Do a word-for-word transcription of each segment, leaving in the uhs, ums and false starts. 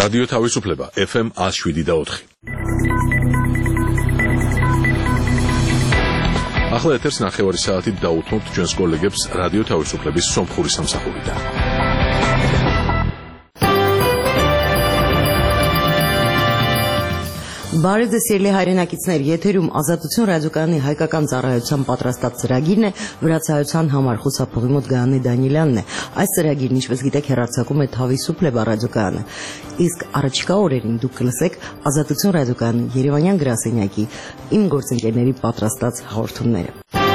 რადიო თავისუფლება ეფ ემ one oh seven და four. ახლა ეთერს ნახევარი საათით დაუთმობთ ჩვენს კოლეგებს რადიო თავისუფლების სომხური სამსახურიდან. Բարեձեզ սիրելի հայրենակիցներ, եթերում ազատություն ռադիոկայանի հայկական ծառայության պատրաստած ծրագիրն է, վրացայության համար խուսափողի մոտ Գայանե Դանիելյանն է։ Այս ծրագիրն, ինչպես գիտեք, հեռարձակում է Թավիսուփլեբա ռադիոկայանը։ Իսկ առաջիկա օրերին դուք կլսեք ազատություն ռադիոկայանի Երևանյան գրասենյակի իմ գործընկերների պատրաստած հաղորդումները։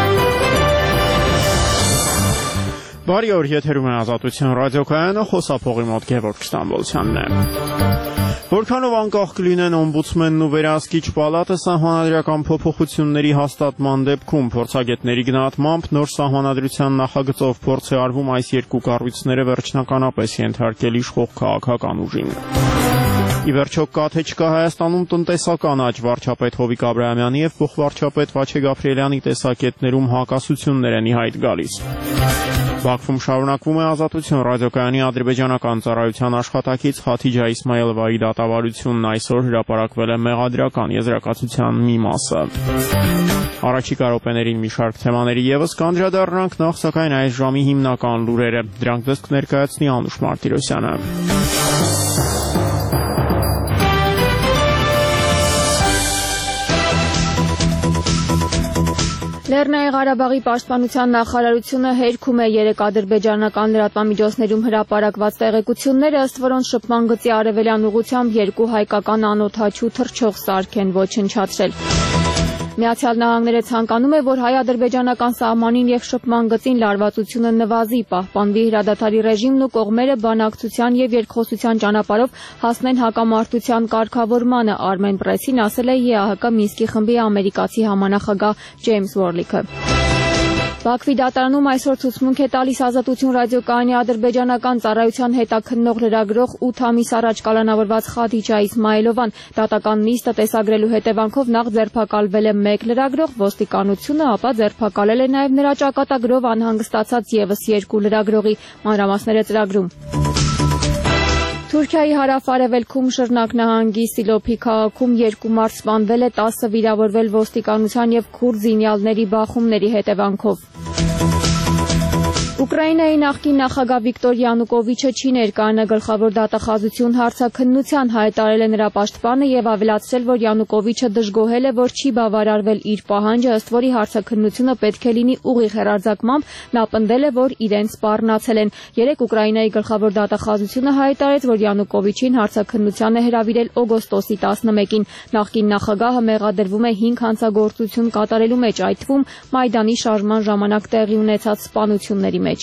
Բարի օր, եթերում է ազատություն ռադիոկայանը, խոսափողի մոտ Գևորգ Ստամբոլցյանն է։ Որքանով անկախ կլինեն օմբուդսմենն ու վերահսկիչ պալատը սահմանադրական փոփոխությունների հաստատման դեպքում փորձագետների գնահատմամբ նոր սահմանադրության նախագծով փորձ է արվում այս երկու կառույցները վերջնականապես ենթարկել իշխող քաղաքական ուժին։ Ի վերջո կա թե չկա Հայաստանում տնտեսական աճ, վարչապետ Հովիկ Աբրահամյանի և փոխվարչապետ Վաչե Գաբրիելյանի տեսակետներում հակասություններ են ի հայտ գալիս։ Բաքվում շարունակվում է ազատություն ռադիոկայանի ադրբեջանական ծառայության աշխատակից Խաթիջա Իսմայելովայի դատավարությունն այսօր հրապարակվել է մեղադրական եզրակացության մի մասը։ Առաջիկա րոպեներին մի շարք թեմաների ևս կանդրադառնանք, նախ սակայն այս ժամի հիմնական լուրերը։ Դրանք ձեզ կներկայացնի Անուշ Մարտիրոսյանը։ Լեռնային Ղարաբաղի պաշտպանության նախարարությունը հերքում է երեք ադրբեջանական լրատվամիջոցներում հրապարակված տեղեկությունները, ըստ որոնց շփման գծի արևելյան ուղղությամբ երկու հայկական անօդաչու թռչող սարք են ոչնչացրել։ Միացյալ Նահանգները ցանկանում է, որ հայ-ադրբեջանական սահմանին և շփման գծին լարվածությունը նվազի, պահպանվի հրադադարի ռեժիմն ու կողմերը բանակցության և երկխոսության ճանապարհով հասնեն հակամարտության կարգավորմանը, Armen Press-ին ասել է ԵԱՀԿ Մինսկի խմբի ամերիկացի համանախագահ Ջեյմս Վորլիքը։ Բաքվի դատարանում այսօր ցուցմունք է տալիս ազատություն ռադիոկայանի ադրբեջանական ծառայության հետաքննող լրագրող ութ ամիս առաջ կալանավորված Խաթիջա Իսմայելովան։ Դատական նիստը տեսագրելու հետևանքով նախ ձերբակալվել է մեկ լրագրող, ոստիկանությունը ապա ձերբակալել է նաև նրա ճակատագրով անհանգստացած ևս երկու լրագրողի, մանրամասները ծրագրում։ Թուրքիայի հարավ-արևելքում Շռնակ նահանգի Սիլոփի քաղաքում երկու մարդ սպանվել է, տասը վիրավորվել ոստիկանության և քուրդ զինյալների բախումների հետևանքով։ Ուկրաինայի նախկին նախագահ Վիկտոր Յանուկովիչը չի ներկայանա գլխավոր դատախազություն հարցաքննության, հայտարարել է նրա պաշտպանը և ավելացրել, որ Յանուկովիչը դժգոհել է, որ չի բավարարվել իր պահանջը, ըստ որի հարցաքննությունը պետք է լինի ուղիղ հեռարձակմամբ, նա պնդել է, որ իրեն սպառնացել են։ Երեկ Ուկրաինայի գլխավոր դատախազությունը հայտարարեց, որ Յանուկովիչին հարցաքննության է հրավիրել օգոստոսի տասնմեկին։ Նախկին նախագահը մեղադրվում է հինգ հանցագործություն կատարելու մեջ, այդ թվում Մայդանի շարժման ժամանակ տեղի ունեցած սպանությունների մեջ։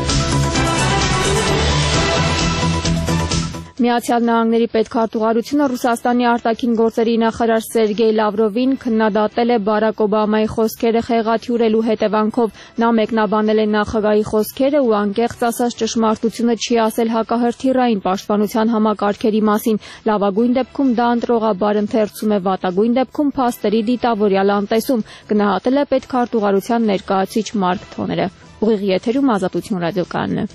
Միացյալ Նահանգների պետքարտուղարությունը Ռուսաստանի արտաքին գործերի նախարար Սերգեյ Լավրովին քննադատել է Բարակ Օբամայի խոսքերը խեղաթյուրելու հետևանքով։ Նա մեկնաբանել է նախագահի խոսքերը ու անկեղծ ասած ճշմարտությունը չի ասել հակահրթիռային պաշտպանության համակարգերի մասին։ Լավագույն դեպքում դա ընտրողաբար ընթերցում է, վատագույն դեպքում փաստերի դիտավորյալ անտեսում, գնահատել է պետքարտուղարության ներկայացուցիչ Մարկ Թոները։ Ուղիղ եթերում ազատություն ռադիոկայանն է։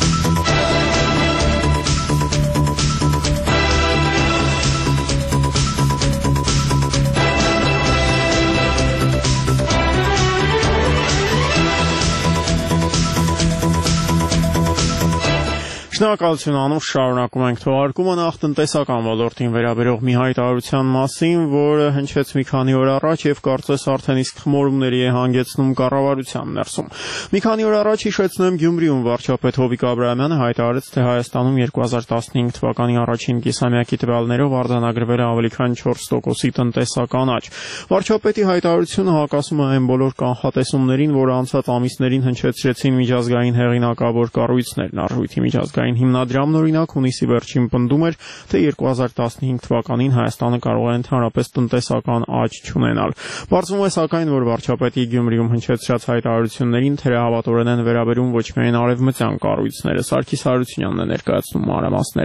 Շնորհակալություն Անուշ, շարունակում ենք թողարկումը նախ տնտեսական ոլորտին վերաբերող մի հայտարարության մասին, որը հնչեց մի քանի օր առաջ եւ կարծես արդեն իսկ խմորումների է հանգեցնում կառավարության ներսում։ Մի քանի օր առաջ հիշեցնեմ Գյումրիում վարչապետ Հովիկ Աբրահամյանը հայտարարեց, թե Հայաստանում երկու հազար տասնհինգ թվականի առաջին կիսամյակի տվյալներով արձանագրվել է ավելի քան չորս տոկոսի տնտեսական աճ։ Վարչապետի հայտարարությունը հակասում է այն բոլոր կանխատեսումներին, որ անցած ամիսներին հնչեցրեցին միջազգային հեղինակավոր կառույցներն, Արժույթի միջազգային հիմնադրամն օրինակ հունիսի վերջին պնդում էր, թե երկու հազար տասնհինգ թվականին Հայաստանը կարող է ընդհանրապես տնտեսական աճ չունենալ։ Պարզվում է սակայն, որ վարչապետի Գյումրիում հնչեցրած հայտարարություններին թերահավատորեն են վերաբերում ոչ միայն արևմտյան կառույցները։ Սարգիս Հարությունյանն է ներկայացնում մանրամասները։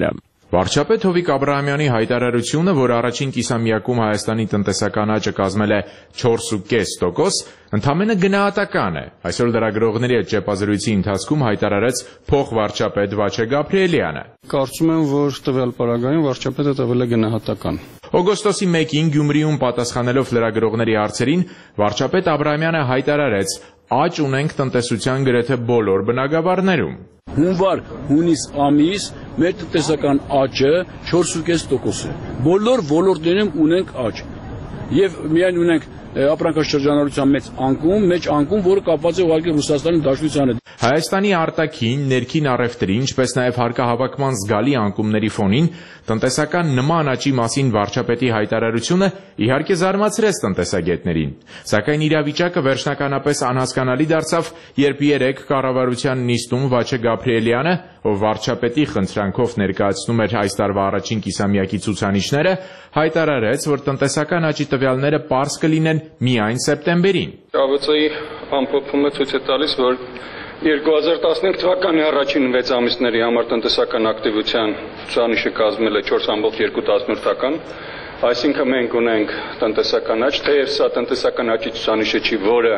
Վարչապետ Հովիկ Աբրահամյանի հայտարարությունը, որ առաջին կիսամյակում Հայաստանի տնտեսական աճը կազմել է չորս ու կես տոկոս, ընդամենը գնահատական է, այսօր լրագրողների հետ ճեպազրույցի ընթացքում հայտարարեց փոխվարչապետ Վաչե Գաբրիելյանը։ Կարծում եմ, որ տվյալ պարագայում վարչապետը տվել է գնահատական։ Օգոստոսի մեկին Գյումրիում պատասխանելով լրագրողների հարցերին, վարչապետ Աբրահամյանը հայտարարեց. «Աճ ունենք տնտեսության գրեթե բոլոր բնագավառներում»։ Հունվար, հունիս ամիս մեր տնտեսական աճը չորս ու կես տոկոս է։ Բոլոր ոլորտներում ունենք աճ։ Եվ միայն ունենք ապրանքաշրջանառության մեծ անկում, մեծ անկում, որը կապված է ուղղակի Ռուսաստանի Դաշնության հետ։ Հայաստանի արտաքին, ներքին առևտրի, ինչպես նաև հարկահավաքման զգալի անկումների ֆոնին տնտեսական նման աճի մասին վարչապետի հայտարարությունը իհարկե զարմացրեց տնտեսագետներին։ Սակայն իրավիճակը վերջնականապես անհասկանալի դարձավ, երբ երեկ կառավարության նիստում Վաչե Գաբրիելյանը, ով վարչապետի խնդրանքով ներկայացնում էր այս տարվա առաջին կիսամյակի ցուցանիշները, հայտարարեց, որ տնտեսական աճի տվյալները պարզ կլինեն միայն սեպտեմբերին։ Աղոթի ամփոփումը ցույց է տալիս, որ երկու հազար տասնհինգ թվականի առաջին վեց ամիսների համար տնտեսական ակտիվության ցուցանիշը կազմել է չորս ամբողջ երկու տասնորդական, այսինքն մենք ունենք տնտեսական աճ, թեև սա տնտեսական աճի ցուցանիշը չի, որը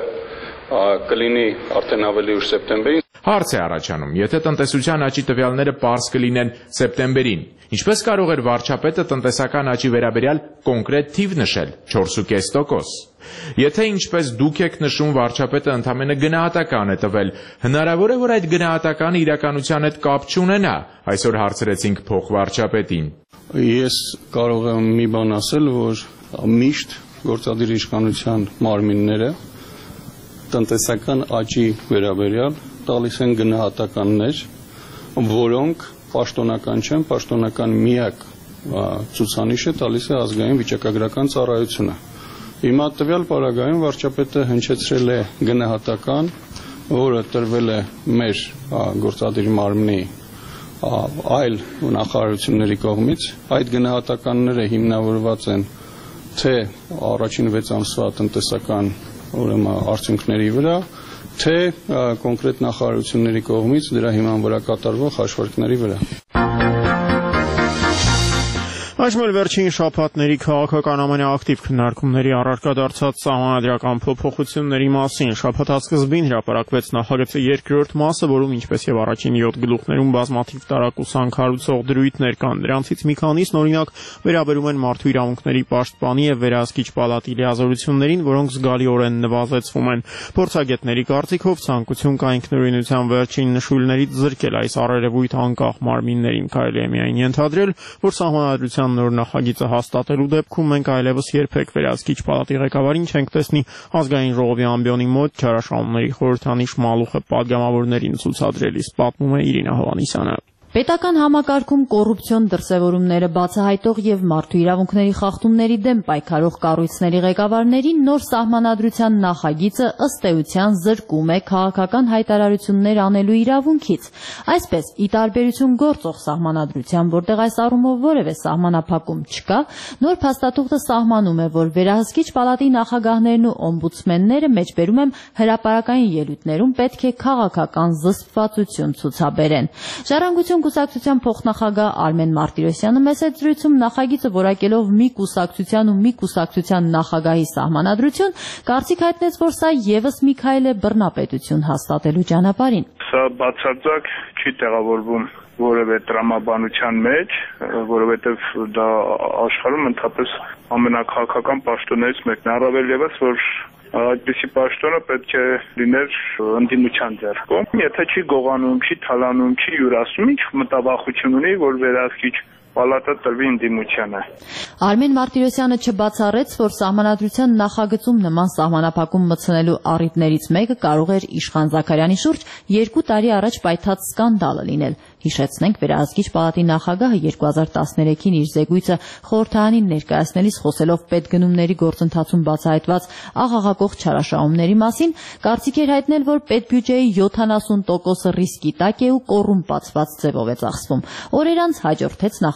կլինի արդեն ավելի ուշ սեպտեմբերին։ Հարց է առաջանում, եթե տնտեսության աճի տվյալները պարզ կլինեն սեպտեմբերին, ինչպես կարող էր վարչապետը տնտեսական աճի վերաբերյալ կոնկրետ թիվ նշել՝ չորս ու կես տոկոս։ Եթե ինչպես դուք եք նշում վարչապետը ընդամենը գնահատական է տվել, հնարավոր է, որ այդ գնահատականը իրականության հետ կապ չունենա, այսօր հարցրեցինք փոխվարչապետին։ Ես կարող եմ մի բան ասել, որ միշտ գործադիր իշխանության մարմինները տնտեսական աճի վերաբերյալ տալիս են գնահատականներ, որոնք պաշտոնական չեն, պաշտոնական միակ ցուցանիշը տալիս է ազգային վիճակագրական ծառայությունը։ Հիմա տվյալ պարագայում վարչապետը հնչեցրել է գնահատական, որը տրվել է մեր գործադիր մարմնի այլ նախարարությունների կողմից։ Այդ գնահատականները հիմնավորված են թե առաջին վեց ամսվա տնտեսական ուրեմն արդյունքների վրա, թե կոնկրետ նախարարությունների կողմից դրա հիման վրա կատարվող հաշվարկների վրա։ Այժմ էլ վերջին շաբաթների քաղաքական ամենաակտիվ քննարկումների առարկա դարձած սահմանադրական փոփոխությունների մասին շաբաթասկզբին հրապարակվեց նախագծի երկրորդ մասը, որում ինչպես եւ առաջին յոթ գլուխներում բազմաթիվ տարակուսանք հարուցող դրույթներ կան։ Դրանցից մի քանիսն օրինակ վերաբերում են մարդու իրավունքների պաշտպանի եւ վերահսկիչ պալատի լիազորություններին, որոնք զգալիորեն նվազեցվում են։ Փորձագետների կարծիքով ցանկություն կա ինքնուրույնության վերջին նշույլներից զրկել այս առերևույթ անկախ մարմիններին։ Կարելի է միայն ենթադրել, որ սահմանադրության նոր նախագիծը հաստատելու դեպքում մենք այլևս երբեք վերահսկիչ պալատի ղեկավարին չենք տեսնի ազգային ժողովի ամբիոնի մոտ չարաշահումների խորհրդանիշ մալուխը պատգամավորներին ցուցադրելիս, պատմում է Իրինա Հովհաննիսյանը։ Պետական համակարգում կոռուպցիոն դրսևորումները բացահայտող եւ մարդու իրավունքների խախտումների դեմ պայքարող կառույցների ղեկավարներին նոր սահմանադրության նախագիծը ըստ էության զրկում է քաղաքական հայտարարություններ անելու իրավունքից։ Այսպես, ի տարբերություն գործող սահմանադրության, որտեղ այս առումով որևէ սահմանափակում չկա, նոր փաստաթուղթը սահմանում է, որ վերահսկիչ պալատի նախագահներն ու օմբուդսմենները, մեջբերում եմ հրապարակային ելույթներում, պետք է քաղաքական զսպվածություն ցուցաբերեն։ Ժառանգություն կուսակցության փոխնախագահ Արմեն Մարտիրոսյանը մեծ զրույցում նախագիծը որակելով մի կուսակցության ու մի կուսակցության նախագահի սահմանադրություն, կարծիք հայտնեց, որ սա եւս մի քայլ է բռնապետություն հաստատելու ճանապարհին։ Սա բացարձակ չի տեղավորվում որևէ տրամաբանության մեջ, որովհետև դա աշխարհում ընդհանրապես ամենակաղաքական պաշտոններից մեկն է, առավել ևս որ այդպիսի պաշտոնը պետք է լիներ ընդդիմության ձեռքում։ Եթե չի գողանում, չի թալանում, չի յուրացնում, ինչ մտավախություն ունի, որ վերահսկիչ պալատը տրվի ընդդիմությանը։ Արմեն Մարտիրոսյանը չբացառեց, որ սահմանադրության նախագծում նման սահմանափակում մտցնելու առիթներից մեկը կարող էր Իշխան Զաքարյանի շուրջ երկու տարի առաջ պայթած սկանդալը լինել։ Հիշեցնենք, վերահսկիչ պալատի նախագահը երկու հազար տասներեքին իր զեկույցը խորհրդարանին ներկայացնելիս խոսելով պետգնումների գործընթացում բացահայտված աղաղակող չարաշահումների մասին, կարծիք էր հայտնել, որ պետբյուջեի յոթանասուն տոկոսը ռիսկի տակ է ու կոռումպացված ձևով է ծախսվում։ Օրեր անց հաջորդեց նախագահի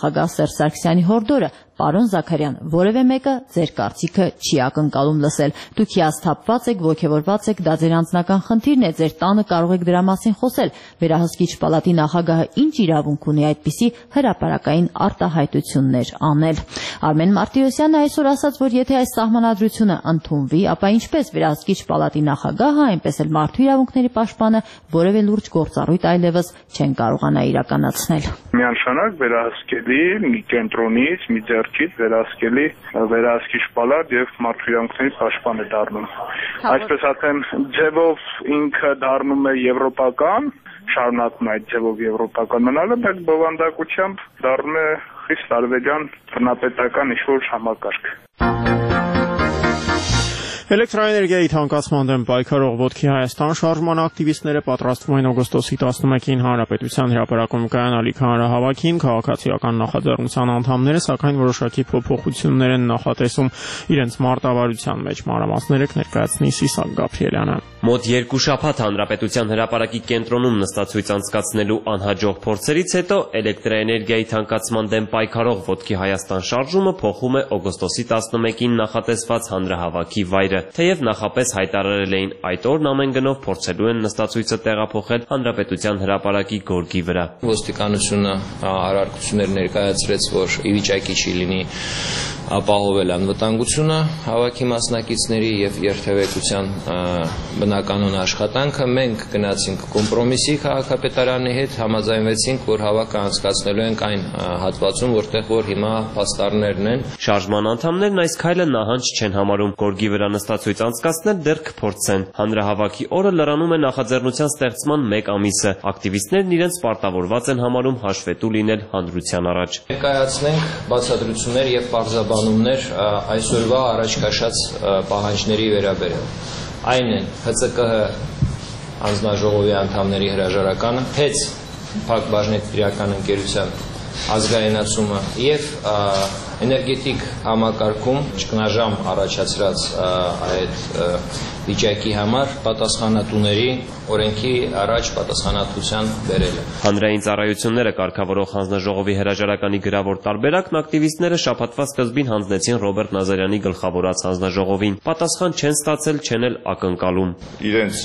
նախագահ Սերժ Սարգսյանի հորդորը, պարոն Զաքարյան, որևէ մեկը ձեր կարծիքը չի ակնկալում լսել։ Դուք հիասթափված եք, ոգևորված եք, դա ձեր անձնական խնդիրն է, ձեր տանը կարող եք դրա մասին խոսել։ Վերահսկիչ պալատի նախագահը ինչ իրավունք ունի այդպիսի հրապարակային արտահայտություններ անել։ Արմեն Մարտիրոսյանը այսօր ասաց, որ եթե այս սահմանադրությունը ընդունվի, ապա ինչպես վերահսկիչ պալատի նախագահը, այնպես էլ մարդու իրավունքների պաշտպանը որևէ լուրջ գործառույթ այլևս չեն կարողանա իրականացնել։ Միանշանակ վերահսկելի մի կենտրոնից, մի ձեռքից վերահսկելի վերահսկիչ պալատ եւ մարդու իրավունքների պաշտպան է դառնում։ Այսպես ասեմ, ձևով ինքը դառնում է եվրոպական, շարունակում է այդ ձևով եվրոպական մնալը, բայց բովանդակությամբ դառնում է խիստ արևելյան տնտեսական ինչ-որ համակարգ։ Էլեկտրաէներգիայի թանկացման դեմ պայքարող Ոտքի Հայաստան շարժման ակտիվիստները պատրաստվում են օգոստոսի տասնմեկին Հանրապետության հրապարակում կայանալիք հանրահավաքին, քաղաքացիական նախաձեռնության անդամները, սակայն որոշակի փոփոխություններ են նախատեսում իրենց մարտավարության մեջ։ Մանրամասները կներկայացնի Սիսակ Գաբրիելյանը։ Մոտ երկու շաբաթ Հանրապետության հրապարակի կենտրոնում նստածույց անցկացնելու անհաջող փորձերից հետո էլեկտրաէներգիայի թանկացման դեմ պայքարող Ոտքի Հայաստան շարժումը փոխում է օգոստոսի տասնմեկին նախատեսված հանրահավաքի վայրը։ Թեև նախապես հայտարարել էին այդ օրն ամեն գնով փորձելու են նստածույցը տեղափոխել Հանրապետության հրապարակի գորգի վրա։ Ոստիկանությունը հարարքություններ ներկայացրեց, որ ի վիճակի չի լինի ապահովել անվտանգությունը հավաքի մասնակիցների եւ երթևեկության բնականոն աշխատանքը։ Մենք գնացինք կոմպրոմիսի քաղաքապետարանի հետ, համաձայնվեցինք, որ հավաքը անցկացնելու ենք այն հատվածում, որտեղ որ հիմա փաստարներն են։ Շարժման անդամներն այս քայլը նահանջ չեն համարում, գորգի վրա նստածույց անցկացնել դեռ կփորձեն։ Հանրահավաքի օրը լրանում է նախաձեռնության ստեղծման մեկ ամիսը։ Ակտիվիստներն իրենց պարտավորված են համարում հաշվետու լինել հանրության առաջ։ Ներկայացնենք բացատրություններ եւ պարզաբանումներ այսօրվա առաջ քաշած պահանջների վերաբերյալ։ Այն են ՀՑԿՀ անձնաժողովի անդամների հրաժարականը, ՀԵՑ Փակ բաժնետիրական ընկերության ազգայնացումը եւ էներգետիկ համակարգում ճգնաժամ առաջացրած այդ վիճակի համար պատասխանատուների օրենքի առաջ պատասխանատվության բերելը։ Հանրային ծառայությունները կարգավորող հանձնաժողովի հրաժարականի գրավոր տարբերակն ակտիվիստները շաբաթվա սկզբին հանձնեցին Ռոբերտ Նազարյանի գլխավորած հանձնաժողովին։ Պատասխան չեն ստացել, չեն էլ ակնկալում։ Իրենց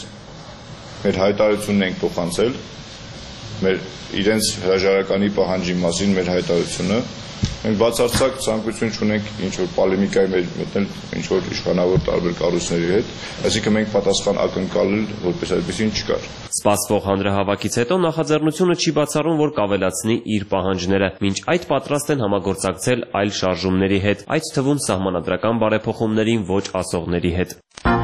մեր հայտարարությունն ենք փոխանցել, մեր իրենց հրաժարականի պահանջի մասին մեր հայտարարությունը, մենք բացարձակ ցանկություն չունենք ինչ-որ պոլեմիկայի մեջ մտնել ինչ-որ իշխանավոր տարբեր կառույցների հետ, այսինքն մենք պատասխան ակնկալել որպես այդպեսին չկար։ Սպասվող հանրահավաքից հետո նախաձեռնությունը չի բացառում, որ կավելացնի իր պահանջները, մինչ այդ պատրաստ են համագործակցել այլ շարժումների հետ, այդ թվում սահմանադրական բարեփոխումներին ոչ ասողների հետ։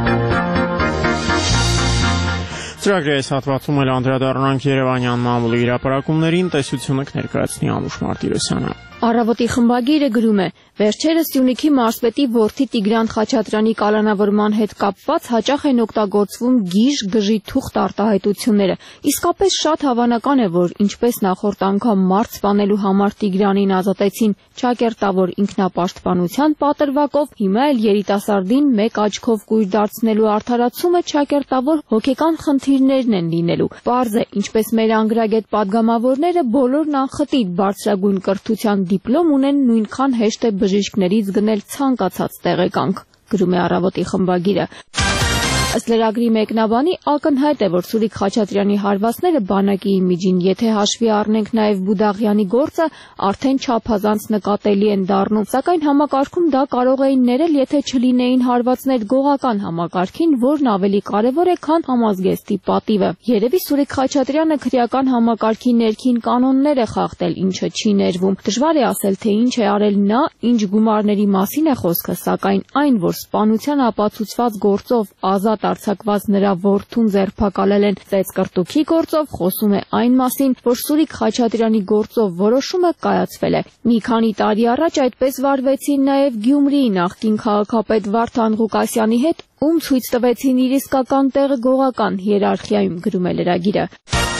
Ծրագրի այս հատվածում էլ անդրադառնանք Երևանյան մամուլի հրապարակումներին, տեսությունը կներկայացնի Անուշ Մարտիրոսյանը։ Առավոտի խմբագիրը գրում է. վերջերս Սյունիքի մարզպետի որդի Տիգրան Խաչատրյանի կալանավորման հետ կապված հաճախ են օգտագործվում գիժ գժի թուղթ արտահայտությունները։ Իսկապես շատ հավանական է, որ ինչպես նախորդ անգամ մարդ սպանելու համար Տիգրանին ազատեցին ճակերտավոր ինքնապաշտպանության պատրվակով, հիմա էլ երիտասարդին մեկ աչքով կույր դարձնելու արդարացումը ճակերտավոր հոգեկան խնդիրներն են լինելու։ Պարզ է, ինչպես մեր անգրագետ падգամավորները բոլորն անխտիր բարձրագույն կրթության դիպլոմ ունեն, նույնքան հեշտ է բժիշկներից գնել ցանկացած տեղեկանք, գրում է Առավոտի խմբագիրը։ Ըստ լրագրի մեկնաբանի ակնհայտ է, որ Սուրիկ Խաչատրյանի հարվածները բանակի իմիջին, եթե հաշվի առնենք նաև Բուդաղյանի գործը, արդեն չափազանց նկատելի են դառնում, սակայն համակարգում դա կարող էին ներել, եթե չլինեին հարվածներ գողական համակարգին, որն ավելի կարևոր է, քան համազգեստի պատիվը։ Երևի Սուրիկ Խաչատրյանը քրեական համակարգի ներքին կանոններ է խախտել, ինչը չի ներվում։ Դժվար է ասել, թե ինչ է արել նա, ինչ գումարների մասին է խոսքը, սակայն այն, որ սպանության ապացուցված գործով ազատ արձակված նրա որդուն ձերբակալել են ծեծկրտուքի գործով, խոսում է այն մասին, որ Սուրիկ Խաչատրյանի գործով որոշումը կայացվել է։ Մի քանի տարի առաջ այդպես վարվեցին նաև Գյումրիի նախկին քաղաքապետ Վարդան Ղուկասյանի հետ, ում ցույց տվեցին իր իսկական տեղը գողական հիերարխիայում, գրում է լրագիրը։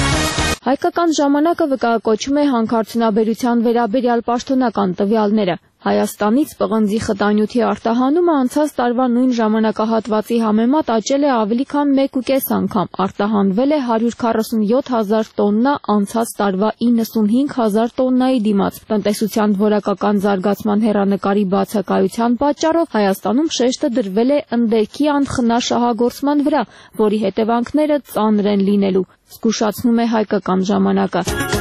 Հայկական ժամանակը վկայակոչում է հանքարդյունաբերության վերաբերյալ պաշտոնական տվյալները։ Հայաստանից պղնձի խտանյութի արտահանումը անցած տարվա նույն ժամանակահատվածի համեմատ աճել է ավելի քան մեկ ու կես անգամ, արտահանվել է հարյուր քառասունյոթ հազար տոննա անցած տարվա իննսունհինգ հազար տոննայի դիմաց։ Տնտեսության որակական զարգացման հեռանկարի բացակայության պատճառով Հայաստանում շեշտը դրվել է ընդերքի անխնա շահագործման վրա, որի հետևանքները ծանր են լինելու, զգուշացնում է հայկական ժամանակը։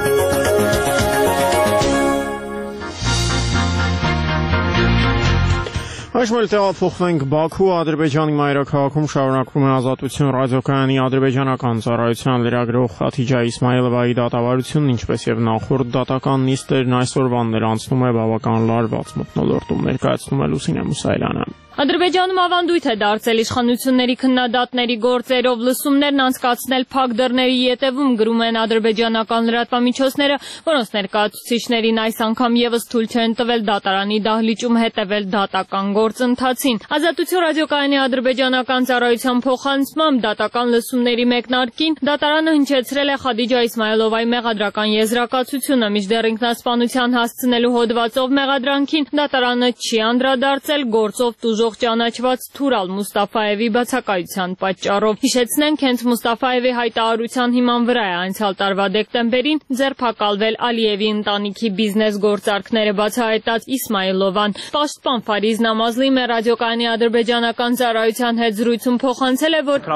Այժմ էլ տեղափոխվենք Բաքու, Ադրբեջանի մայրաքաղաքում շարունակվում է Ազատություն ռադիոկայանի ադրբեջանական ծառայության լրագրող Խաթիջա Իսմայելովայի դատավարությունն, ինչպես եւ նախորդ դատական նիստերն այսօրվան ներանցնում է բավական լարված մթնոլորտում, ներկայացնում է Լուսինե Մուսայելյանը։ Ադրբեջանում ավանդույթ է դարձել իշխանությունների քննադատների գործերով լսումներն անցկացնել փակ դռների ետևում, գրում են ադրբեջանական լրատվամիջոցները, որոնց ներկայացուցիչներին այս անգամ եւս թույլ չեն տվել դատարանի դահլիճում հետևել դատական գործընթացին։ Ազատություն ռադիոկայանի ադրբեջանական ծառայության փոխանցմամբ դատական լսումների մեկնարկին դատարանը հնչեցրել է Խադիջա Իսմայելովայի մեղադրական եզրակացությունը, մինչդեռ ինքնասպանության հասցնելու հոդվածով մեղադրանքին դատարանը չի անդրադարձել գործով տուժող ճանաչված Թուրալ Մուստաֆայևի բացակայության պատճառով։ Հիշեցնենք, հենց Մուստաֆայևի հայտարարության հիման վրա է անցյալ տարվա դեկտեմբերին ձերբակալվել Ալիևի ընտանիքի բիզնես գործարքները բացահայտած Իսմայելովան։ Պաշտպան Ֆարիզ Նամազլին մեր ռադիոկայանի ադրբեջանական ծառայության հետ զրույցում փոխանցել է, որ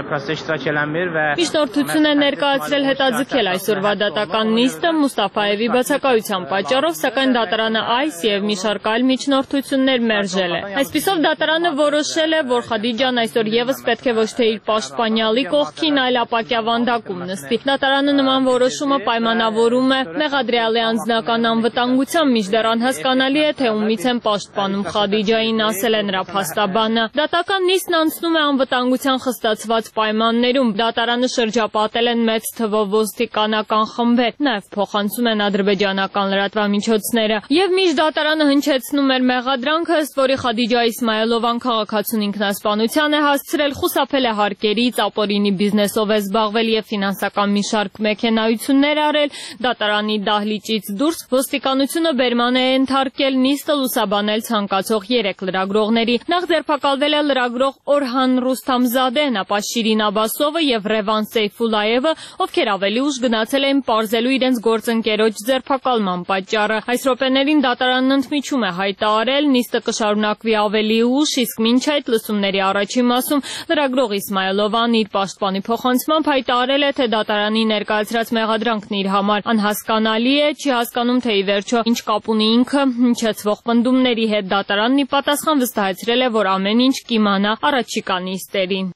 միջնորդություն է ներկայացրել հետաձգել այսօրվա դատական նիստը Մուստաֆայևի բացակայության պատճառով, սակայն դատարանը այս եւ մի շարք այլ միջնորդություններ մերժել է։ Այսպիսով դատարանը որոշել է, որ Խադիջան այսօր եւս պետք է ոչ թե իր պաշտպանյալի կողքին, այլ ապակյա վանդակում նստի։ Դատարանը նման որոշումը պայմանավորում է մեղադրյալի անձնական անվտանգությամբ, մինչդեռ անհասկանալի է, թե ումից են պաշտպանում Խադիջային, ասել է նրա փաստաբանը։ Դատական նիստն անցնում է անվտանգության խստացված պայմաններում։ Դատարանը շրջապատել են մեծ թվով ոստիկանական խմբեր, նաեւ փոխանցում են ադրբեջանական լրատվամիջոցները։ Եվ մինչ դատարանը հնչեցնում էր մեղադրանքը, ըստ որի Խադիջա Իսմայելովան քաղաքացուն ինքնասպանության է հասցրել, խուսափել է հարկերից, ապօրինի բիզնեսով է զբաղվել եւ ֆինանսական մի շարք մեքենայություններ արել, դատարանի դահլիճից դուրս ոստիկանությունը բերման է ենթարկել նիստը լուսաբանել ցանկացող երեք լրագրողների։ Նախ ձերբակալվել է լրագրող Օրհան Ռուստամզադեն, ապա Շիրին Աբասովը եւ Ռևան Սեյֆուլայևը, ովքեր ավելի ուշ գնացել էին պարզելու իրենց գործընկերոջ ձերբակալման պատճառը։ Այս րոպեներին դատարանն ընդմիջում է հայտարարել, նիստը կշարունակվի ավելի ուշ, իսկ մինչ այդ լսումների առաջին մասում լրագրող Իսմայելովան իր պաշտպանի փոխանցմամբ հայտարարել է, թե դատարանի ներկայացրած մեղադրանքն իր համար անհասկանալի է, չի հասկանում, թե ի վերջո ինչ կապ ունի ինքը հնչեցվող պնդումների հետ։ Դատարանն ի պատասխան վստահեցրել է, որ ամեն ինչ կիմանա առաջիկա նիստերին։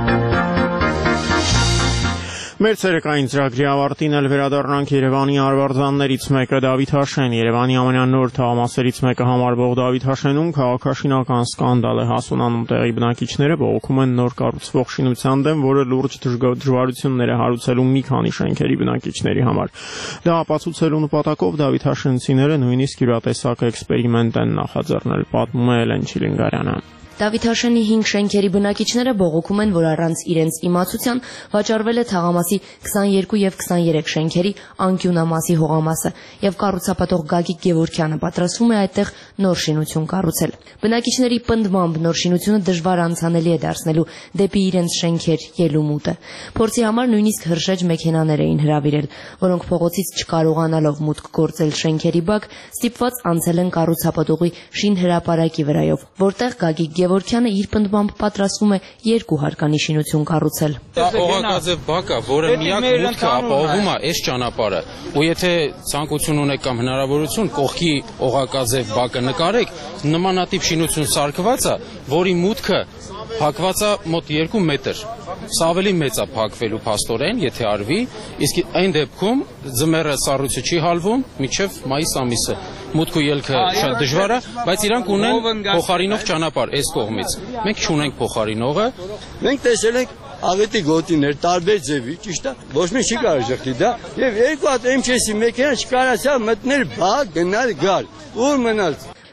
Մեր ցերեկային ծրագրի ավարտին էլ վերադառնանք Երևանի արվարձաններից մեկը Դավիթ Հաշեն։ Երևանի ամենանոր թաղամասերից մեկը համարվող Դավիթ Հաշենում քաղաքաշինական սկանդալ է հասունանում։ Տեղի բնակիչները բողոքում են նոր կառուցվող շինության դեմ, որը լուրջ դժվարություններ է հարուցելու մի քանի շենքերի բնակիչների համար։ Դա ապացուցելու նպատակով Դավիթ Հաշենցիները նույնիսկ յուրատեսակ էքսպերիմենտ են նախաձեռնել, պատմում է Էլեն Չիլինգարյանը։ Դավիթ Հաշենի հինգ շենքերի բնակիչները բողոքում են, որ առանց իրենց իմացության վաճառվել է թաղամասի քսաներկու եւ քսաներեք շենքերի անկյունամասի հողամասը եւ կառուցապատող Գագիկ Գևորգյանը պատրաստվում է այդտեղ նոր շինություն կառուցել։ Բնակիչների պնդմամբ նոր շինությունը դժվար անցանելի է դարձնելու դեպի իրենց շենքեր ելումուտը։ Փորձի համար նույնիսկ հրշեջ մեքենաներ էին հրավիրել, որոնք փողոցից չկարողանալով մուտք գործել շենքերի բակ, ստիպված անցել են կառուցապատողի շինհրապարակի վրայով, որտեղ Գագիկ Գևորգյանը իր պնդմամբ պատրաստվում է երկու հարկանի շինություն կառուցել։ Օղակաձև բակը, որը միակ մուտքը ապահովում է այս ճանապարհը, ու եթե ցանկություն ունեք կամ հնարավորություն կողքի օղակաձև բակը նկարեք, նմանատիպ շինություն սարքված է, որի մուտքը փակված է մոտ երկու մետր։ Սա ավելի մեծ է փակվելու փաստորեն, եթե արվի, իսկ այն դեպքում ձմեռը սառույցը չի հալվում մինչև մայիս ամիսը։ Մուտք ու ելքը շատ դժվար է, բայց իրանք ունեն փոխարինող ճանապարհ այս կողմից։ Մենք չունենք փոխարինողը։ Մենք տեսել ենք աղետի գոտիներ տարբեր ձևի, ճիշտ է, ոչ մի չի կարող շղթի դա, եւ երկու հատ էմ չեսի մեքենա չկարողացավ մտնել բակ, գնալ, գալ։ Ուր մնալ։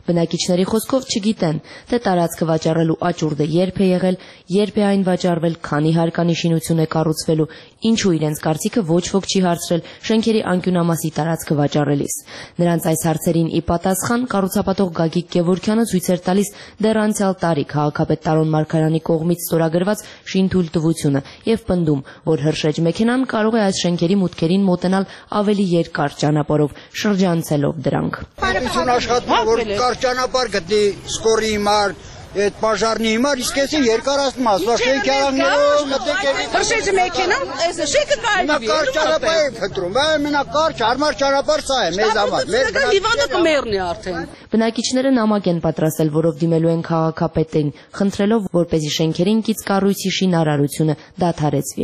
Բնակիչների խոսքով չգիտեն, թե տարածքը վաճառելու աճուրդը երբ է եղել, երբ է այն վաճառվել, քանի հարկանի շինություն է կառուցվելու, ինչու իրենց կարծիքը ոչ ոք չի հարցրել շենքերի անկյունամասի տարածքը վաճառելիս։ Նրանց այս հարցերին ի պատասխան կառուցապատող Գագիկ Գևորգյանը ցույց էր տալիս դեռ անցյալ տարի քաղաքապետ Տարոն Մարգարյանի կողմից ստորագրված շինթույլտվությունը եւ պնդում, որ հրշեջ մեքենան կարող է այս շենքերի մուտքերին մոտենալ ավելի երկար ճանապարհով, շրջանցելով դրանք։ Որ կար ճանապարհ գտնի սկորի հիմար, այդ բաժարնի հիմար, իսկ այսին երկարացնում ասվա շենքի արանքներով մտեք հրշեջը մեքենան, այս շենքը կարելի է։ Կար ճանապարհ է փնտրում, ամենակարճ հարմար ճանապարհ սա է մեզ համար։ Մեր հիվանդը կմեռնի արդեն։ Բնակիչները նամակ են պատրաստել, որով դիմելու են քաղաքապետին, խնդրելով, որպեսզի շենքերին կից կառույցի շինարարությունը դադարեցվի։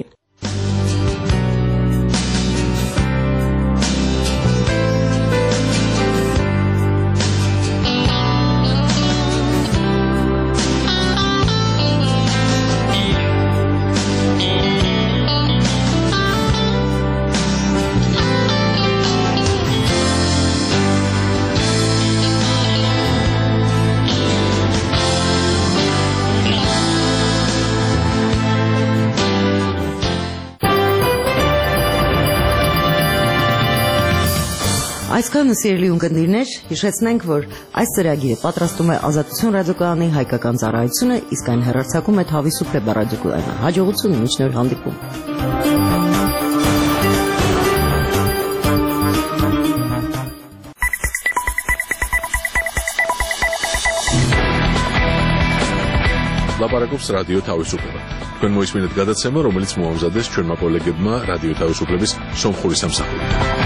Այսքանը սիրելի ունկնդիրներ, հիշեցնենք, որ այս ծրագիրը պատրաստում է Ազատություն ռադիոկայանի հայկական ծառայությունը, իսկ այն հեռարձակում է Թավիսուփլե ռադիոկայանը։ Հաջողություն, մինչ նոր հանդիպում։ Լապարակոպս ռադիո Թավիսուփլե։ Քան մոյս մինուտ գադացեմը, რომელიც մոհամզադես չորմա կոլեգեբմա ռադիո Թավիսուփլեբիս Սոմխորիսամ սախուրի։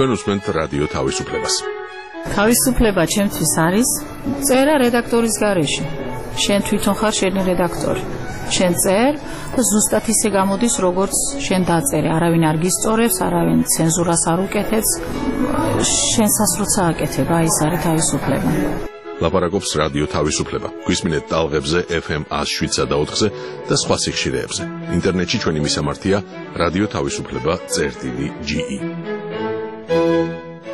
თქვენ უსმენთ რადიო თავისუფლებას. თავისუფლება ჩემთვის არის წერა რედაქტორის გარეშე. შენ თვითონ ხარ შენი რედაქტორი. შენ წერ და ზუსტად ისე გამოდის, როგორც შენ დაწერე. არავინ არ გისწორებს, არავინ ცენზურას არ უკეთებს. შენსაც როცა აკეთებ, აი ეს არის თავისუფლება. ლაპარაკობს რადიო თავისუფლება. გვისმინეთ ტალღებზე ეფ ემ one oh seven და four და სხვა სიხშირეებზე. ინტერნეტში ჩვენი მისამართია რადიო თავისუფლება წერტილი ჯი ი.